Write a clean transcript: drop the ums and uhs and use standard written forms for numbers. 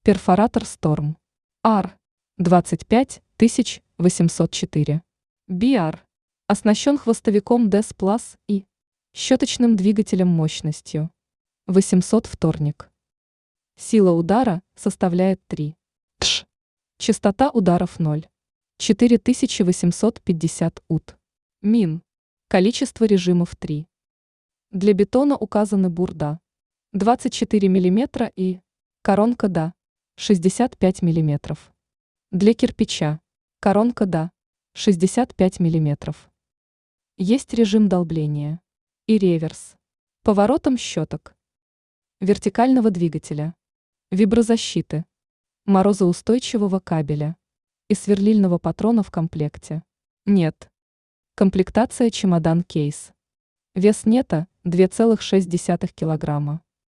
Перфоратор Storm. AR 25804. BR. Оснащен хвостовиком DES Plus и щеточным двигателем мощностью 800 вторник. Сила удара составляет 3 тш. Частота ударов 0. 4850 ут. Мин. Количество режимов 3. Для бетона указаны бурда 24 мм и коронка ДА 65 мм. Для кирпича коронка ДА 65 мм. Есть режим долбления и реверс, поворотом щеток, вертикального двигателя, виброзащиты, морозоустойчивого кабеля и сверлильного патрона в комплекте. Нет. Комплектация чемодан-кейс. Вес нета 2,6 кг.